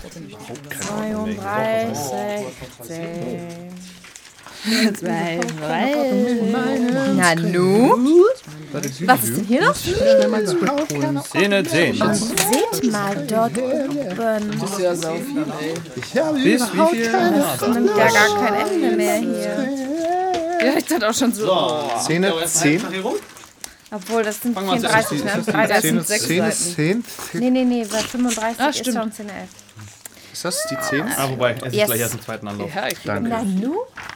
32, 16. 12. Na nu? Was ist denn hier noch? Szene 10. Seht mal dort oben. Das ist ja sau viel, ey. Ich habe Bis wie überhaupt viel? keine Das nimmt ja gar kein Ende mehr hier. Ja, ich dachte auch schon so. Szene 10. Obwohl, das sind Fangen wir an. 34, ne? Das sind 6 Szene Seiten. 10. Nee, bei 35 ist stimmt. schon Szene 11. Ist das die 10? Wobei, es ist Yes. gleich erst im zweiten Anlauf. Ja, ich Danke. Na nu?